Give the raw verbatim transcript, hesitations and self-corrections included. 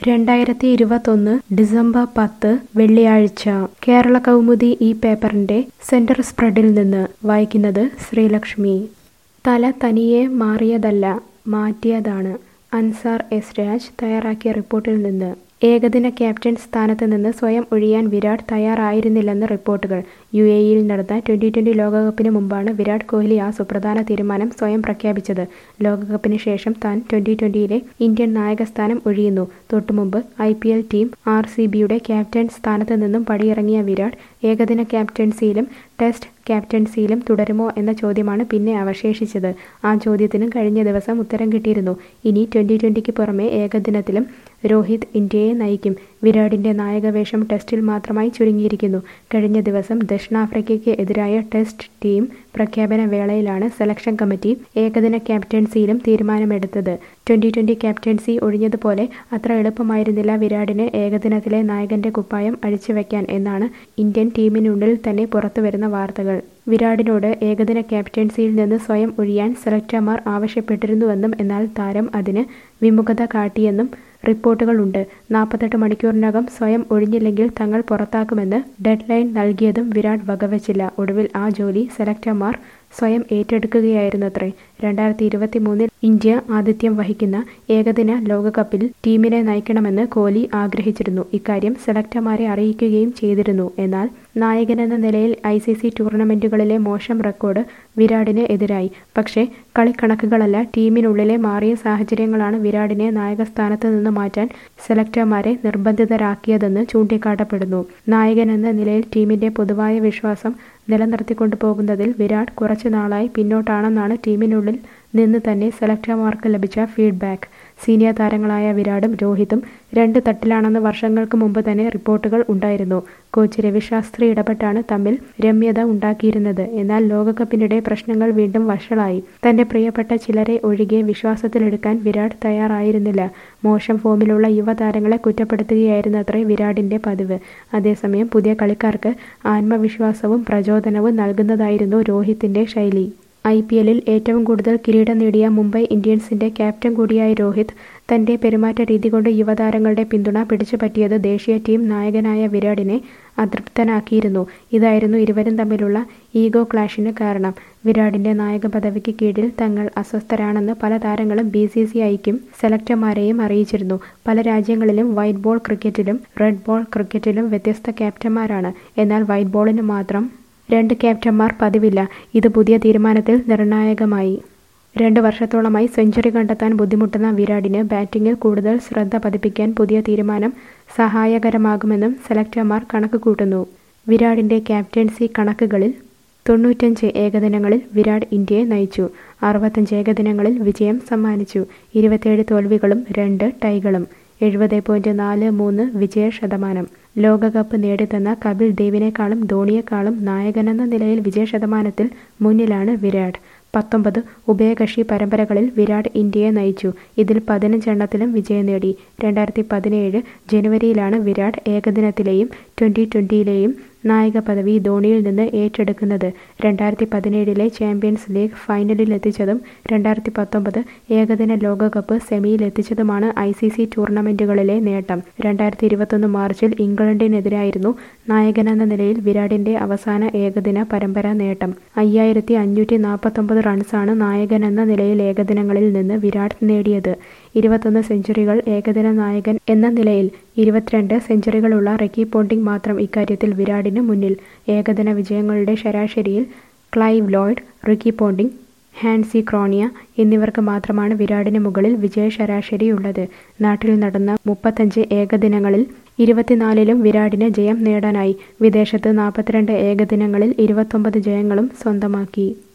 രണ്ടായിരത്തി ഇരുപത്തൊന്ന് ഡിസംബർ പത്ത് വെള്ളിയാഴ്ച കേരള കൗമുദി ഈ പേപ്പറിന്റെ സെന്റർ സ്പ്രെഡിൽ നിന്ന് വായിക്കുന്നത് ശ്രീലക്ഷ്മി. തല തനിയെ മാറിയതല്ല, മാറ്റിയതാണ്. അൻസാർ എസ് രാജ് തയ്യാറാക്കിയ റിപ്പോർട്ടിൽ നിന്ന്. ഏകദിന ക്യാപ്റ്റൻ സ്ഥാനത്ത് നിന്ന് സ്വയം ഒഴിയാൻ വിരാട് തയ്യാറായിരുന്നില്ലെന്ന് റിപ്പോർട്ടുകൾ. യു എ ഇയിൽ നടന്ന ട്വന്റി ട്വന്റി ലോകകപ്പിന് മുമ്പാണ് വിരാട് കോഹ്ലി ആ സുപ്രധാന തീരുമാനം സ്വയം പ്രഖ്യാപിച്ചത്. ലോകകപ്പിന് ശേഷം താൻ ട്വന്റി ട്വന്റിയിലെ ഇന്ത്യൻ നായകസ്ഥാനം ഒഴിയുന്നു. തൊട്ടുമുമ്പ് I P L team R C ബിയുടെ ക്യാപ്റ്റൻ സ്ഥാനത്ത് നിന്നും പടിയിറങ്ങിയ വിരാട് ഏകദിന ക്യാപ്റ്റൻസിയിലും ടെസ്റ്റ് ക്യാപ്റ്റൻസിയിലും തുടരുമോ എന്ന ചോദ്യമാണ് പിന്നെ അവശേഷിച്ചത്. ആ ചോദ്യത്തിനും കഴിഞ്ഞ ദിവസം ഉത്തരം കിട്ടിയിരുന്നു. ഇനി ട്വന്റി ട്വന്റിക്ക് പുറമെ ഏകദിനത്തിലും രോഹിത് ഇന്ത്യയെ നയിക്കും. വിരാടിന്റെ നായകവേഷം ടെസ്റ്റിൽ മാത്രമായി ചുരുങ്ങിയിരിക്കുന്നു. കഴിഞ്ഞ ദിവസം ദക്ഷിണാഫ്രിക്കയ്ക്ക് എതിരായ ടെസ്റ്റ് ടീം പ്രഖ്യാപന വേളയിലാണ് സെലക്ഷൻ കമ്മിറ്റി ഏകദിന ക്യാപ്റ്റൻസിയിലും തീരുമാനമെടുത്തത്. ട്വന്റി ട്വന്റി ക്യാപ്റ്റൻസി ഒഴിഞ്ഞതുപോലെ അത്ര എളുപ്പമായിരുന്നില്ല വിരാടിന് ഏകദിനത്തിലെ നായകന്റെ കുപ്പായം അഴിച്ചുവെക്കാൻ എന്നാണ് ഇന്ത്യൻ ടീമിനുള്ളിൽ തന്നെ പുറത്തുവരുന്ന വാർത്തകൾ. വിരാടിനോട് ഏകദിന ക്യാപ്റ്റൻസിയിൽ നിന്ന് സ്വയം ഒഴിയാൻ സെലക്ടർമാർ ആവശ്യപ്പെട്ടിരുന്നുവെന്നും എന്നാൽ താരം അതിന് വിമുഖത കാട്ടിയെന്നും റിപ്പോർട്ടുകളുണ്ട്. നാൽപ്പത്തെട്ട് മണിക്കൂറിനകം സ്വയം ഒഴിഞ്ഞില്ലെങ്കിൽ തങ്ങൾ പുറത്താക്കുമെന്ന് ഡെഡ്ലൈൻ നൽകിയതും വിരാട് വകവച്ചില്ല. ഒടുവിൽ ആ ജോലി സെലക്ടർമാർ സ്വയം ഏറ്റെടുക്കുകയായിരുന്നത്രേ. രണ്ടായിരത്തി ഇരുപത്തി മൂന്നിൽ ഇന്ത്യ ആതിഥ്യം വഹിക്കുന്ന ഏകദിന ലോകകപ്പിൽ ടീമിനെ നയിക്കണമെന്ന് കോഹ്ലി ആഗ്രഹിച്ചിരുന്നു. ഇക്കാര്യം സെലക്ടർമാരെ അറിയിക്കുകയും ചെയ്തിരുന്നു. എന്നാൽ നായകനെന്ന നിലയിൽ ഐ സി സി ടൂർണമെന്റുകളിലെ മോശം റെക്കോർഡ് വിരാടിന് എതിരായി. പക്ഷേ കളിക്കണക്കുകളല്ല, ടീമിനുള്ളിലെ മാറിയ സാഹചര്യങ്ങളാണ് വിരാടിനെ നായകസ്ഥാനത്ത് നിന്ന് മാറ്റാൻ സെലക്ടർമാരെ നിർബന്ധിതരാക്കിയതെന്ന് ചൂണ്ടിക്കാട്ടപ്പെടുന്നു. നായകനെന്ന നിലയിൽ ടീമിന്റെ പൊതുവായ വിശ്വാസം നിലനിർത്തിക്കൊണ്ടു പോകുന്നതിൽ വിരാട് കുറച്ചു നാളായി പിന്നോട്ടാണെന്നാണ് ടീമിനുള്ളിൽ നിന്ന് തന്നെ സെലക്ടർമാർക്ക് ലഭിച്ച ഫീഡ്ബാക്ക്. സീനിയർ താരങ്ങളായ വിരാടും രോഹിതും രണ്ട് തട്ടിലാണെന്ന് വർഷങ്ങൾക്ക് മുമ്പ് തന്നെ റിപ്പോർട്ടുകൾ ഉണ്ടായിരുന്നു. കോച്ച് രവിശാസ്ത്രി ഇടപെട്ടാണ് തമ്മിൽ രമ്യത ഉണ്ടാക്കിയിരുന്നത്. എന്നാൽ ലോകകപ്പിനിടെ പ്രശ്നങ്ങൾ വീണ്ടും വഷളായി. തന്റെ പ്രിയപ്പെട്ട ചിലരെ ഒഴികെ വിശ്വാസത്തിലെടുക്കാൻ വിരാട് തയ്യാറായിരുന്നില്ല. മോശം ഫോമിലുള്ള യുവതാരങ്ങളെ കുറ്റപ്പെടുത്തുകയായിരുന്നത്രേ വിരാടിന്റെ പതിവ്. അതേസമയം പുതിയ കളിക്കാർക്ക് ആത്മവിശ്വാസവും പ്രചോദനവും നൽകുന്നതായിരുന്നു രോഹിത്തിന്റെ ശൈലി. ഐ പി എല്ലിൽ ഏറ്റവും കൂടുതൽ കിരീടം നേടിയ മുംബൈ ഇന്ത്യൻസിന്റെ ക്യാപ്റ്റൻ കൂടിയായ രോഹിത് തന്റെ പെരുമാറ്റ രീതി കൊണ്ട് യുവതാരങ്ങളുടെ പിന്തുണ പിടിച്ചുപറ്റിയത് ദേശീയ ടീം നായകനായ വിരാടിനെ അതൃപ്തനാക്കിയിരുന്നു. ഇതായിരുന്നു ഇരുവരും തമ്മിലുള്ള ഈഗോ ക്ലാഷിന് കാരണം. വിരാടിന്റെ നായക പദവിക്ക് കീഴിൽ തങ്ങൾ അസ്വസ്ഥരാണെന്ന് പല താരങ്ങളും ബി സി സി ഐക്കും സെലക്ടർമാരെയും അറിയിച്ചിരുന്നു. പല രാജ്യങ്ങളിലും വൈറ്റ് ബോൾ ക്രിക്കറ്റിലും റെഡ് ബോൾ ക്രിക്കറ്റിലും വ്യത്യസ്ത ക്യാപ്റ്റന്മാരാണ്. എന്നാൽ വൈറ്റ് ബോളിന് മാത്രം രണ്ട് ക്യാപ്റ്റന്മാർ പതിവില്ല. ഇത് പുതിയ തീരുമാനത്തിൽ നിർണായകമായി. രണ്ട് വർഷത്തോളമായി സെഞ്ചുറി കണ്ടെത്താൻ ബുദ്ധിമുട്ടുന്ന വിരാടിന് ബാറ്റിംഗിൽ കൂടുതൽ ശ്രദ്ധ പതിപ്പിക്കാൻ പുതിയ തീരുമാനം സഹായകരമാകുമെന്നും സെലക്ടർമാർ കണക്കുകൂട്ടുന്നു. വിരാടിന്റെ ക്യാപ്റ്റൻസി കണക്കുകളിൽ തൊണ്ണൂറ്റഞ്ച് ഏകദിനങ്ങളിൽ വിരാട് ഇന്ത്യയെ നയിച്ചു. അറുപത്തഞ്ച് ഏകദിനങ്ങളിൽ വിജയം സമ്മാനിച്ചു. ഇരുപത്തിയേഴ് തോൽവികളും രണ്ട് ടൈകളും. എഴുപത് പോയിന്റ് നാല് മൂന്ന് വിജയ ശതമാനം. ലോകകപ്പ് നേടിത്തന്ന കപിൽ ദേവിനേക്കാളും ധോണിയെക്കാളും നായകനെന്ന നിലയിൽ വിജയ ശതമാനത്തിൽ മുന്നിലാണ് വിരാട്. പത്തൊമ്പത് ഉഭയകക്ഷി പരമ്പരകളിൽ വിരാട് ഇന്ത്യയെ നയിച്ചു. ഇതിൽ പതിനഞ്ചെണ്ണത്തിലും വിജയം നേടി. രണ്ടായിരത്തി പതിനേഴ് ജനുവരിയിലാണ് വിരാട് ഏകദിനത്തിലെയും ട്വന്റി ട്വന്റിയിലെയും നായക പദവി ധോണിയിൽ നിന്ന് ഏറ്റെടുക്കുന്നത്. രണ്ടായിരത്തി പതിനേഴിലെ ചാമ്പ്യൻസ് ലീഗ് ഫൈനലിലെത്തിച്ചതും രണ്ടായിരത്തി പത്തൊമ്പത് ഏകദിന ലോകകപ്പ് സെമിയിലെത്തിച്ചതുമാണ് ഐ സി സി ടൂർണമെന്റുകളിലെ നേട്ടം. രണ്ടായിരത്തി ഇരുപത്തൊന്ന് മാർച്ചിൽ ഇംഗ്ലണ്ടിനെതിരായിരുന്നു നായകനെന്ന നിലയിൽ വിരാടിന്റെ അവസാന ഏകദിന പരമ്പര നേട്ടം. അയ്യായിരത്തി അഞ്ഞൂറ്റി നാൽപ്പത്തൊമ്പത് റൺസാണ് നായകനെന്ന നിലയിൽ ഏകദിനങ്ങളിൽ നിന്ന് വിരാട് നേടിയത്. ഇരുപത്തൊന്ന് സെഞ്ചുറികൾ. ഏകദിന നായകൻ എന്ന നിലയിൽ ഇരുപത്തിരണ്ട് സെഞ്ചുറികളുള്ള റിക്കി പോണ്ടിംഗ് മാത്രം ഇക്കാര്യത്തിൽ വിരാടിന് മുന്നിൽ. ഏകദിന വിജയങ്ങളുടെ ശരാശരിയിൽ Clive Lloyd, Ricky Ponting, Hansie Cronje എന്നിവർക്ക് മാത്രമാണ് വിരാടിന് മുകളിൽ വിജയ ശരാശരിയുള്ളത്. നാട്ടിൽ നടന്ന മുപ്പത്തഞ്ച് ഏകദിനങ്ങളിൽ ഇരുപത്തിനാലിലും വിരാടിന് ജയം നേടാനായി. വിദേശത്ത് നാൽപ്പത്തിരണ്ട് ഏകദിനങ്ങളിൽ ഇരുപത്തൊമ്പത് ജയങ്ങളും സ്വന്തമാക്കി.